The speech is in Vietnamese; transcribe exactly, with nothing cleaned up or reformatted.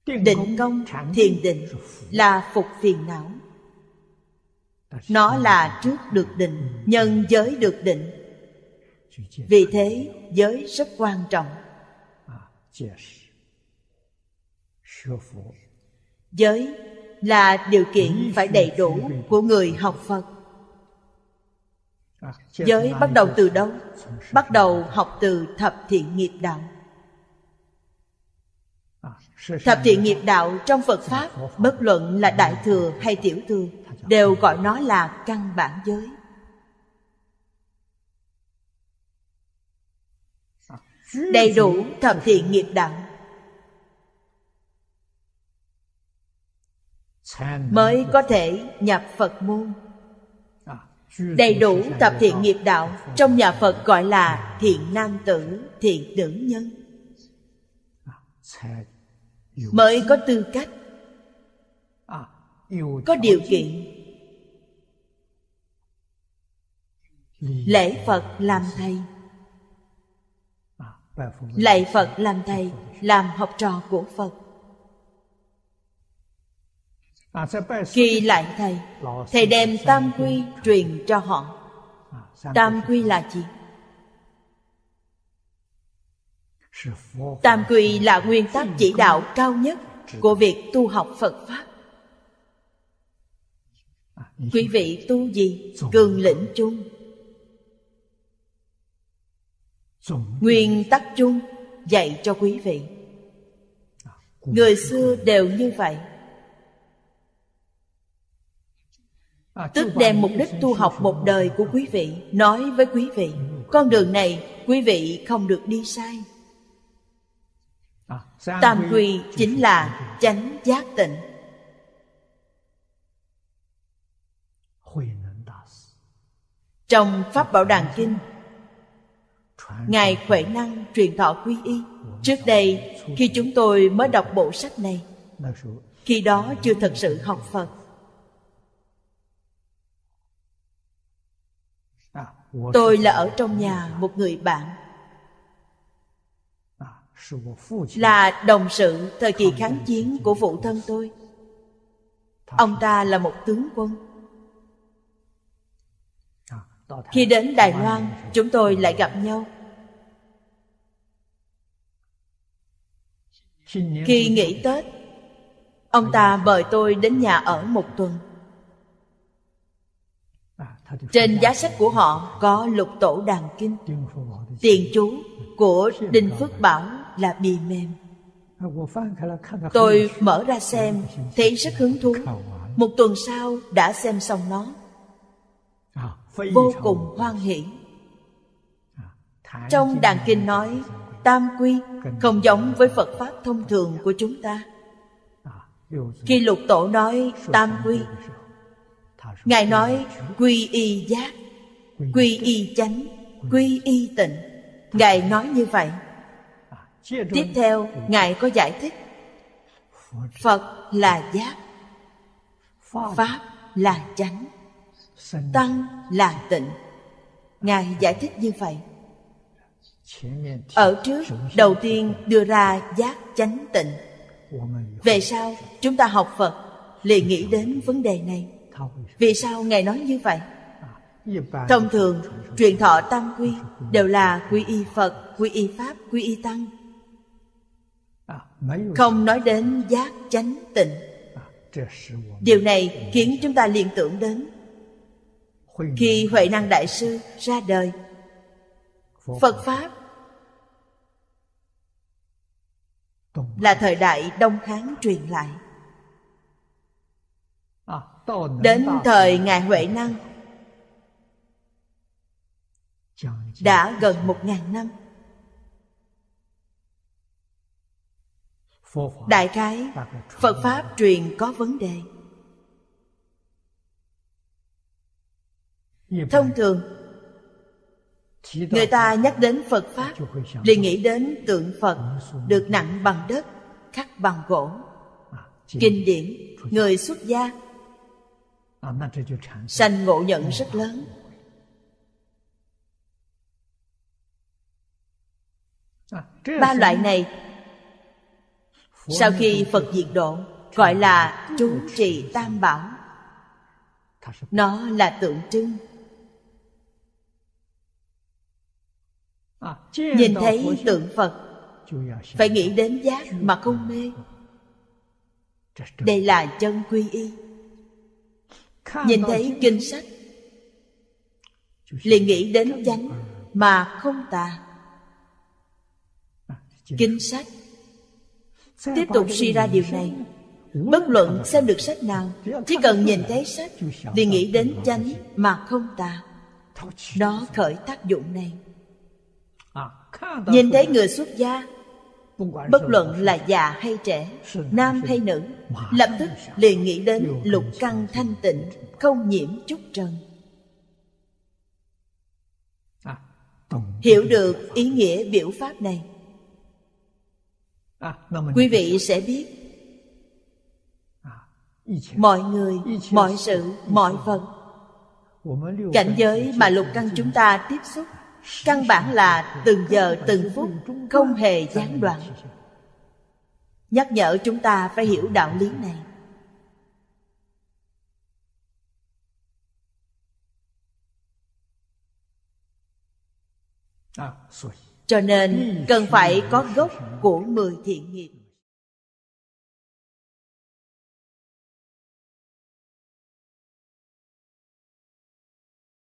Định công, thiền định là phục phiền não. Nó là trước được định, nhân giới được định. Vì thế giới rất quan trọng. Giới là điều kiện phải đầy đủ của người học Phật. Giới bắt đầu từ đâu? Bắt đầu học từ thập thiện nghiệp đạo. Thập thiện nghiệp đạo trong Phật Pháp, bất luận là Đại Thừa hay Tiểu Thừa, đều gọi nó là căn bản giới. Đầy đủ thập thiện nghiệp đạo mới có thể nhập Phật môn. Đầy đủ thập thiện nghiệp đạo trong nhà Phật gọi là thiện nam tử, thiện nữ nhân, mới có tư cách, có điều kiện lễ Phật làm thầy. Lạy Phật làm thầy, làm học trò của Phật. Khi lại thầy, thầy đem tam quy truyền cho họ. Tam quy là gì? Tam quy là nguyên tắc chỉ đạo cao nhất của việc tu học Phật Pháp. Quý vị tu gì? Cường lĩnh chung. Nguyên tắc chung dạy cho quý vị. Người xưa đều như vậy. Tức đem mục đích tu học một đời của quý vị nói với quý vị. Con đường này quý vị không được đi sai. Tam quy chính là chánh giác tịnh. Trong Pháp Bảo Đàn Kinh, Ngài Huệ Năng truyền thọ quy y. Trước đây khi chúng tôi mới đọc bộ sách này, khi đó chưa thật sự học Phật. Tôi là ở trong nhà một người bạn, là đồng sự thời kỳ kháng chiến của phụ thân tôi. Ông ta là một tướng quân. Khi đến Đài Loan, chúng tôi lại gặp nhau. Khi nghỉ Tết, ông ta mời tôi đến nhà ở một tuần. Trên giá sách của họ có Lục Tổ Đàn Kinh. Tiền chú của Đinh Phước Bảo là bì mềm. Tôi mở ra xem, thấy rất hứng thú. Một tuần sau đã xem xong nó, vô cùng hoan hỷ. Trong Đàn Kinh nói tam quy không giống với Phật Pháp thông thường của chúng ta. Khi Lục Tổ nói tam quy, Ngài nói quy y giác, quy y chánh, quy y tịnh. Ngài nói như vậy. Tiếp theo Ngài có giải thích. Phật là giác, Pháp là chánh, Tăng là tịnh. Ngài giải thích như vậy. Ở trước, đầu tiên đưa ra giác chánh tịnh. Về sau chúng ta học Phật liền nghĩ đến vấn đề này. Vì sao Ngài nói như vậy? Thông thường truyền thọ tam quy đều là quy y Phật, quy y Pháp, quy y Tăng, không nói đến giác chánh tịnh. Điều này khiến chúng ta liên tưởng đến khi Huệ Năng Đại Sư ra đời, Phật Pháp là thời đại Đông Hán truyền lại. Đến thời Ngài Huệ Năng đã gần một ngàn năm. Đại khái Phật Pháp truyền có vấn đề. Thông thường người ta nhắc đến Phật Pháp liền nghĩ đến tượng Phật được nặng bằng đất, khắc bằng gỗ. Kinh điển, người xuất gia sanh ngộ nhận rất lớn. Ba loại này Sau khi Phật diệt độ, gọi là trú trì tam bảo. Nó là tượng trưng. Nhìn thấy tượng Phật phải nghĩ đến giác mà không mê. Đây là chân quy y. Nhìn thấy kinh sách liền nghĩ đến chánh mà không tà. Kinh sách tiếp tục suy ra điều này. Bất luận xem được sách nào, chỉ cần nhìn thấy sách liền nghĩ đến chánh mà không tà. Nó khởi tác dụng này. Nhìn thấy người xuất gia, bất luận là già hay trẻ, nam hay nữ, lập tức liền nghĩ đến lục căn thanh tịnh, không nhiễm chút trần. Hiểu được ý nghĩa biểu pháp này, quý vị sẽ biết mọi người, mọi sự, mọi vật, cảnh giới mà lục căn chúng ta tiếp xúc, căn bản là từng giờ từng phút không hề gián đoạn. Nhắc nhở chúng ta phải hiểu đạo lý này. Cho nên cần phải có gốc của mười thiện nghiệp.